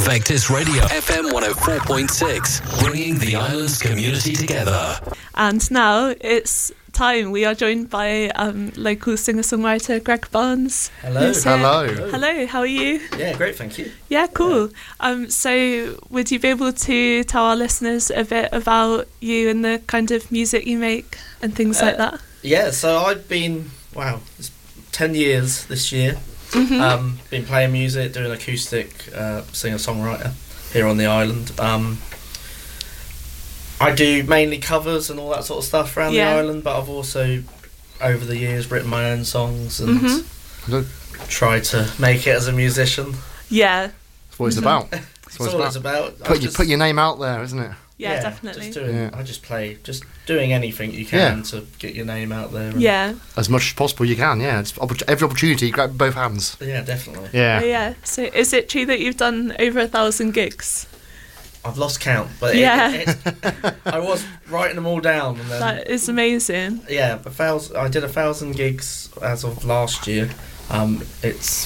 Vectis Radio, FM 104.6, bringing the island's community together. And now it's time. We are joined by local singer-songwriter Greg Barnes. Hello. Hello, how are you? Yeah, great, thank you. Yeah, cool. So would you be able to tell our listeners a bit about you and the kind of music you make and things like that? Yeah, so I've been, it's 10 years this year. Mm-hmm. Been playing music, doing acoustic, singer-songwriter here on the island. I do mainly covers and all that sort of stuff around the island, but I've also, over the years, written my own songs and tried to make it as a musician. Yeah. That's what it's about. That's all it's about. Put your name out there, isn't it? Yeah, definitely. I just play, just doing anything you can to get your name out there. Yeah. As much as possible you can, It's every opportunity, grab both hands. Yeah, definitely. Yeah. Yeah. So is it true that you've done over 1,000 gigs? I've lost count, but I was writing them all down. And then, that is amazing. Yeah, I did 1,000 gigs as of last year. Just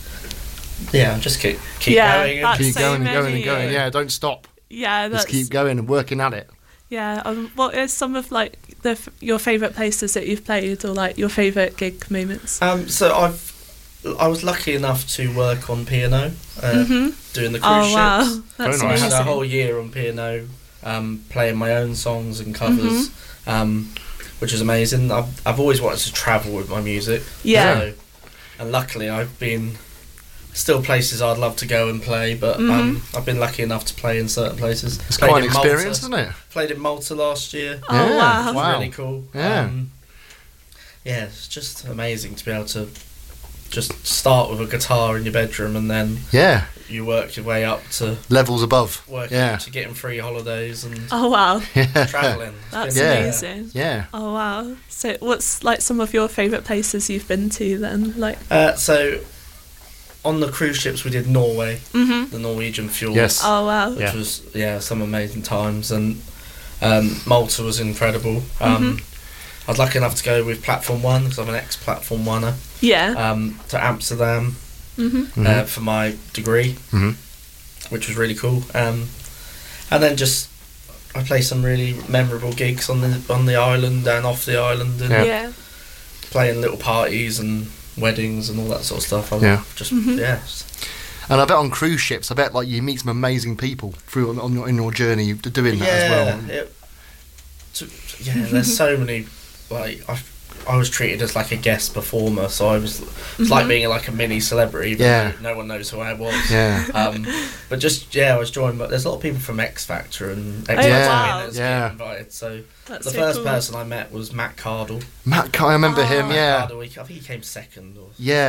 keep going. Keep going and going and going. Yeah, don't stop. Yeah, just keep going and working at it. Yeah. What are some of your favourite places that you've played, or your favourite gig moments? So I was lucky enough to work on P&O, doing the cruise ships. Wow, that's I amazing. had a whole year on P&O, playing my own songs and covers, which is amazing. I've always wanted to travel with my music. Yeah. And luckily I've been still places I'd love to go and play, but I've been lucky enough to play in certain places. It's quite an experience, isn't it? Played in Malta last year. Oh, wow. Which was really cool. Yeah. It's just amazing to be able to just start with a guitar in your bedroom and then you work your way up to levels above, to getting free holidays and travelling. That's amazing. Yeah. Oh wow. So what's some of your favourite places you've been to then? So on the cruise ships we did Norway, the Norwegian Fjords. Yes. Oh wow. Which was some amazing times, and Malta was incredible. I was lucky enough to go with Platform One because I'm an ex-Platform Oneer. Yeah. To Amsterdam for my degree, which was really cool. And then I played some really memorable gigs on the island and off the island, and playing little parties and weddings and all that sort of stuff. And I bet on cruise ships, you meet some amazing people in your journey doing that as well. There's so many. I was treated as a guest performer, so I was like being a mini celebrity. Even though no one knows who I was. But I was joined. But there's a lot of people from X Factor and X Factor getting invited. So that's the first person I met was Matt Cardle. I remember him. Matt Cardle, I think he came second.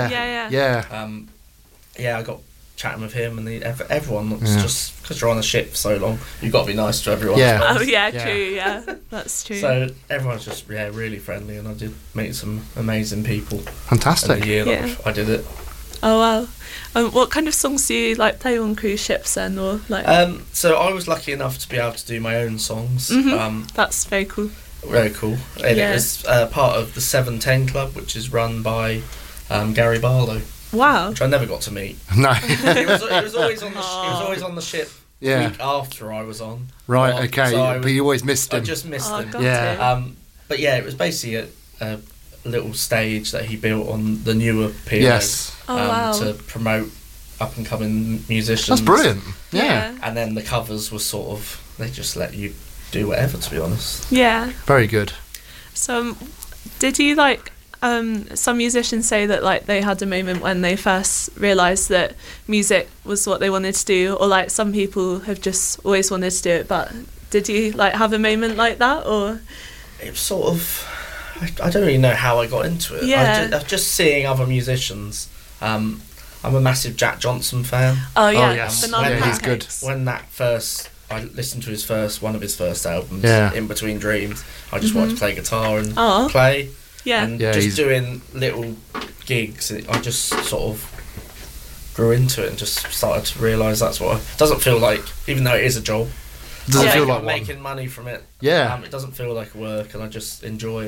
I got chatting with him, and everyone just because you're on a ship for so long, you've got to be nice to everyone. True. Yeah, that's true. So everyone's just really friendly, and I did meet some amazing people. Fantastic. In the year that I did it. Oh wow. What kind of songs do you play on cruise ships then, or So I was lucky enough to be able to do my own songs. That's very cool. Very cool. And it was part of the 710 Club, which is run by Gary Barlow. Wow. Which I never got to meet. No. He was always on the ship week after I was on. Right, okay. So but you always missed him. I just missed him. But it was basically a little stage that he built on the newer P&O to promote up and coming musicians. That's brilliant. Yeah. And then the covers were they just let you do whatever, to be honest. Yeah. Very good. So did you some musicians say that they had a moment when they first realised that music was what they wanted to do, or some people have just always wanted to do it, but did you have a moment like that, or? It was sort of, I don't really know how I got into it. I just seeing other musicians. I'm a massive Jack Johnson fan. Oh yeah, yes. He's good. When I listened to one of his first albums, In Between Dreams, I just wanted to play guitar and play. Yeah. And just doing little gigs, I just sort of grew into it and just started to realise that's what it doesn't feel like, even though it is a job. Doesn't feel like I'm making money from it. Yeah. It doesn't feel like work, and I just enjoy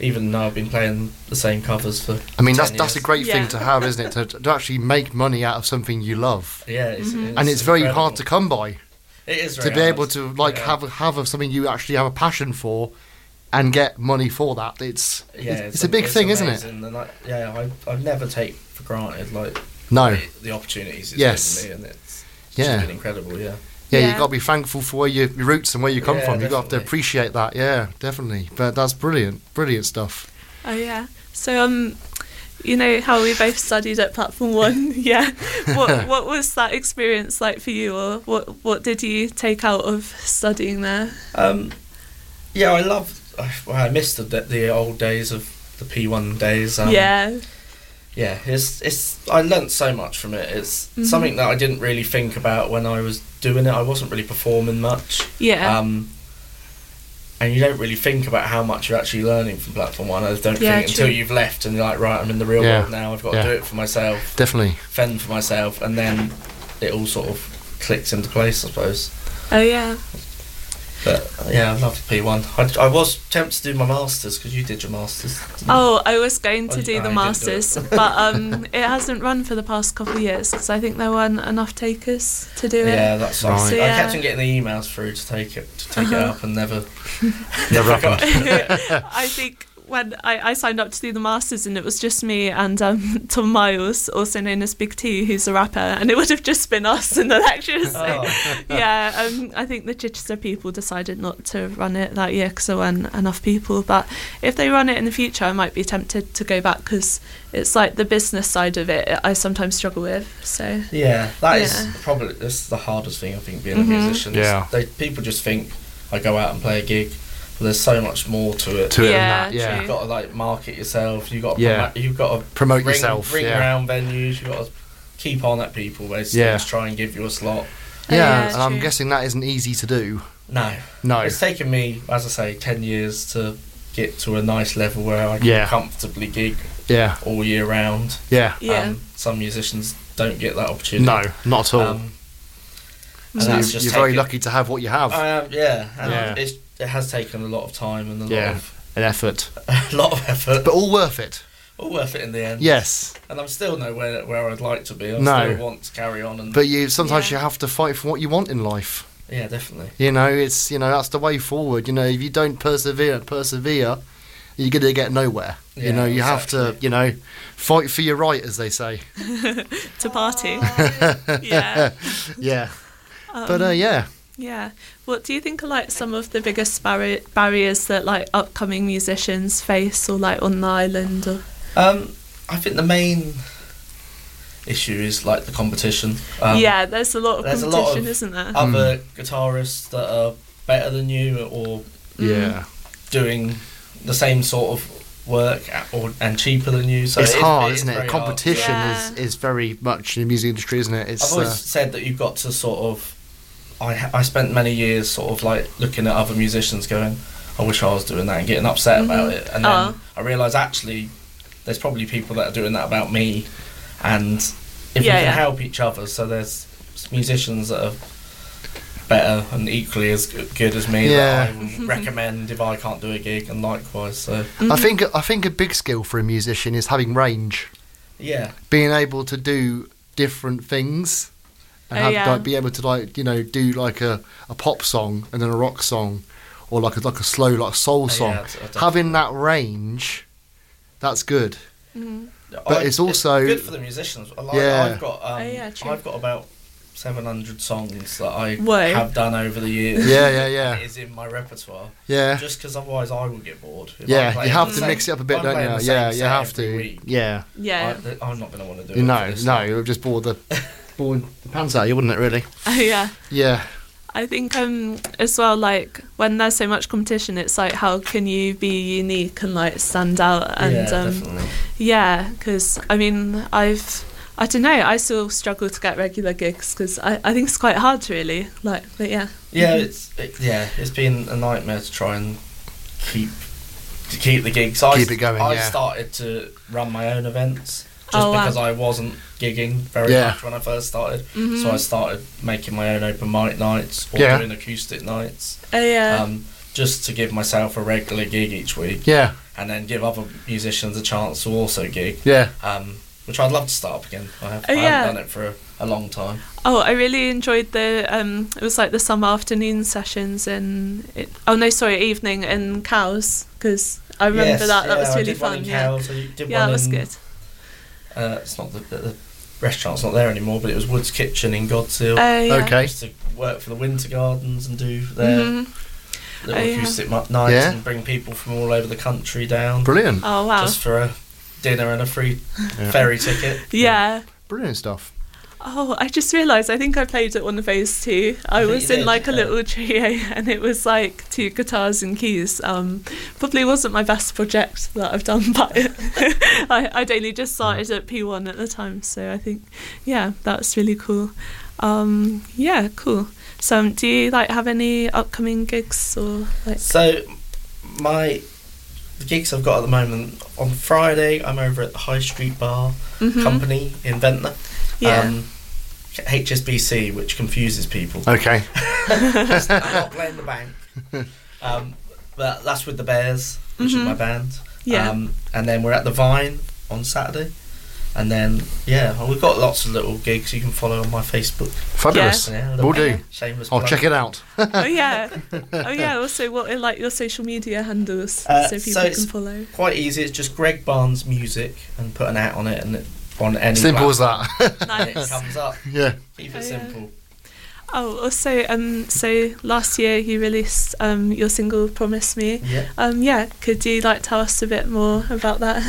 even though I've been playing the same covers for I mean, 10 that's a years. great thing to have, isn't it? To actually make money out of something you love. Yeah, And it's very incredible. hard to come by. It is To very be hard. able to like Yeah. have something you actually have a passion for, and get money for that. It's a big thing, isn't it? amazing. And I've never take for granted like No. the opportunities it's Yes. given me, and it's Yeah. just been incredible. Yeah. Yeah, Yeah. you've got to be thankful for where your roots and where you come Yeah, from. You've got to definitely. appreciate that. Yeah, definitely. But that's brilliant stuff. Oh yeah. So you know how we both studied at Platform One. Yeah. What was that experience like for you, or what did you take out of studying there? Yeah, I missed the old days of the P1 days. Yeah. Yeah, it's I learnt so much from it. It's something that I didn't really think about when I was doing it. I wasn't really performing much. Yeah. And you don't really think about how much you're actually learning from Platform One. I don't Yeah, think until true. you've left and you're like, right, I'm in the real Yeah. world now. I've got Yeah. to do it for myself, Definitely. fend for myself, and then it all sort of clicks into place, I suppose. Oh yeah. But yeah, I love P1. I was tempted to do my masters because you did your masters. didn't you? Oh, I was going to Oh, do I the didn't do masters, it. but it hasn't run for the past couple of years because I think there weren't enough takers to do it. Yeah, that's right. Right. So, I yeah. kept on getting the emails through to take it up and never Never got happened. I think when I signed up to do the masters, and it was just me and Tom Miles, also known as Big T, who's a rapper, and it would have just been us in the lectures. So, Oh. yeah, I think the Chichester people decided not to run it that year because there weren't enough people. But if they run it in the future, I might be tempted to go back because it's like the business side of it I sometimes struggle with. So Yeah, that is Yeah. probably that's the hardest thing I think being a musician. Yeah. People just think I go out and play a gig, but there's so much more to it. To it Yeah, and that, yeah. You've got to like market yourself. You've got to Yeah. you've got to Promote yourself, ring yeah. around venues. You've got to keep on at people basically. Yeah. Just try and give you a slot. Oh, Yeah, yeah, and I'm true. guessing that isn't easy to do. No, No. it's taken me, as I say, 10 years to get to a nice level where I can Yeah. comfortably gig Yeah, all year round. yeah. yeah. Some musicians don't get that opportunity. No, not at all. And So that's you're just very taken- lucky to have what you have. I am, yeah. And Yeah. it has taken a lot of time and Yeah. An effort. a lot of effort, But all worth it. all worth it in the end. Yes. And I'm still nowhere where I'd like to be. I No. still want to carry on. And But sometimes Yeah. you have to fight for what you want in life. yeah, definitely. It's that's the way forward. If you don't persevere, you're gonna get nowhere. Yeah, You have to, fight for your right, as they say. To party. Yeah. Yeah. But yeah. Yeah. What do you think are like some of the biggest barriers that like upcoming musicians face, or like on the island? Or I think the main issue is like the competition. yeah, there's a lot of there's a competition, lot of isn't there? other guitarists that are better than you or Yeah. doing the same sort of work and cheaper than you. So It's hard, it is isn't it? very hard. Competition Yeah. is very much in the music industry, isn't it? It's I've always said that you've got to sort of. I spent many years sort of like looking at other musicians, going, "I wish I was doing that," and getting upset about it. And then Oh. I realised actually, there's probably people that are doing that about me, and if we Yeah, can yeah. help each other, so there's musicians that are better and equally as good as me Yeah. that I would recommend if I can't do a gig, and likewise. So I think a big skill for a musician is having range, yeah, being able to do different things, and Oh, yeah. be able to do like a pop song and then a rock song, or like a slow like soul song. yeah, definitely. Having that range, that's good. But it's also- good for the musicians. Yeah. I've got yeah, true. I've got about 700 songs that I Whoa. have done over the years. Yeah. It is in my repertoire. Yeah. Just because otherwise I will get bored. If I'm Yeah, playing you have the to same- mix it up a if bit, I'm don't playing you? the same Yeah, you set have every to. week, Yeah. Yeah. I'm not going to want to do it. No, for this no, long. it would just bore the pants out of you, wouldn't it? Really? Oh, yeah. Yeah. I think as well, like when there's so much competition, it's like how can you be unique and like stand out? And Yeah, definitely. yeah, because I mean I don't know, I still struggle to get regular gigs because I think it's quite hard really. But yeah. Yeah, it's been a nightmare to try and keep the gigs. Keep it going, I yeah. started to run my own events just Oh, wow. because I wasn't gigging very Yeah. much when I first started. So I started making my own open mic nights or Yeah. doing acoustic nights, Yeah. just to give myself a regular gig each week. Yeah. and then give other musicians a chance to also gig. Yeah. Which I'd love to start up again. I haven't done it for a long time. Oh, I really enjoyed the it was like the summer afternoon sessions evening in Cows, because I remember that was really fun. That was good. It's not the restaurant's not there anymore, but it was Wood's Kitchen in Godsill. Okay. I used to work for the Winter Gardens and do their little acoustic nights and bring people from all over the country down. Brilliant. Oh wow. Just for a dinner and a free ferry ticket. Yeah. Brilliant stuff. Oh, I just realised I think I played at one of those too. I was in like a little trio, and it was like 2 guitars and keys. Probably wasn't my best project that I've done, but I'd only just started at P1 at the time, so I think that's really cool. Cool. So do you like have any upcoming gigs or like? So the gigs I've got at the moment, on Friday I'm over at the High Street Bar Company in Ventnor. HSBC, which confuses people. Okay. I'm not playing the bank. But that's with the Bears, which is my band. And then we're at the Vine on Saturday. And then, we've got lots of little gigs you can follow on my Facebook. Fabulous. We'll do. Shameless I'll plug. check it out. Also, what are like your social media handles so people can follow? Quite easy. It's just Greg Barnes Music and put an @ on it, and on any simple as that. Nice. It comes up. Yeah. Keep it simple. Oh, also, so last year you released your single "Promise Me." Yeah. Could you like tell us a bit more about that?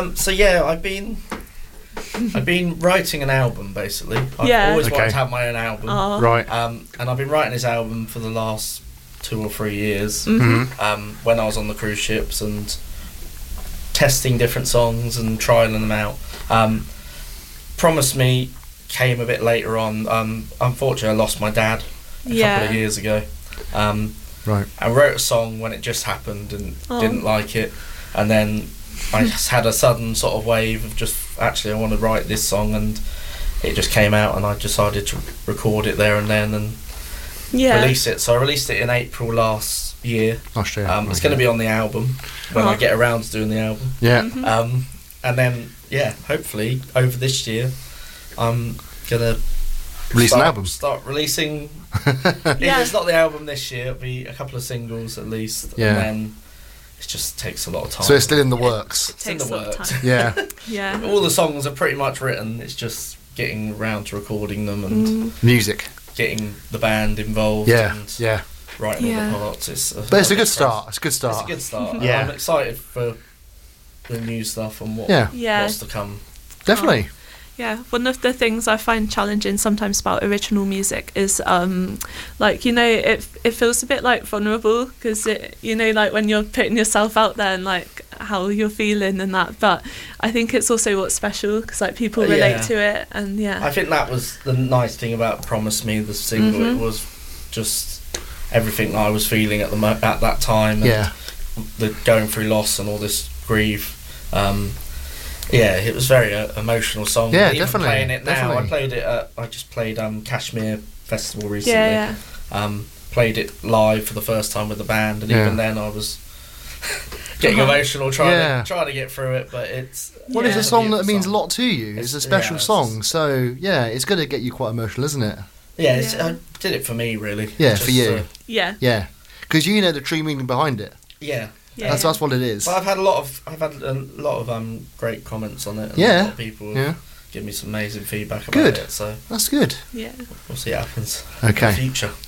I've been writing an album basically. I've always wanted to have my own album. Aww. Right. And I've been writing this album for the last 2 or 3 years. When I was on the cruise ships and testing different songs and trialing them out. Promise Me came a bit later on. Unfortunately, I lost my dad a couple of years ago. Right. I wrote a song when it just happened and didn't like it, and then I just had a sudden sort of wave of just actually I want to write this song, and it just came out, and I decided to record it there and then and release it. So I released it in April last year. It's going to be on the album when I get around to doing the album. Yeah. And then hopefully over this year I'm gonna release an album. Start releasing. If it's not the album this year, it'll be a couple of singles at least. Yeah. And then it just takes a lot of time. So it's still in the works. It takes in the a lot of works. time. Yeah. All the songs are pretty much written. It's just getting around to recording them and music, getting the band involved. And writing all the parts. It's a good start. It's a good start. It's a good start. Yeah. I'm excited for the new stuff and what's to come. Definitely. Yeah, one of the things I find challenging sometimes about original music is it feels a bit like vulnerable, because like when you're putting yourself out there and like how you're feeling and that, but I think it's also what's special because like people relate to it, and I think that was the nice thing about Promise Me, the single. It was just everything that I was feeling at that time, and the going through loss and all this grief. It was a very emotional song. Yeah, even definitely. Playing it now, definitely. I just played Kashmir Festival recently. Played it live for the first time with the band, and even then I was getting emotional trying to get through it. But it's it's a song that means a lot to you. It's a special song, so it's going to get you quite emotional, isn't it? I did it for me, really. Yeah, for you. Because you know the true meaning behind it. That's what it is. But I've had a lot of great comments on it. And a lot of people give me some amazing feedback about it. So that's good. Yeah, we'll see what happens. Okay. In the future.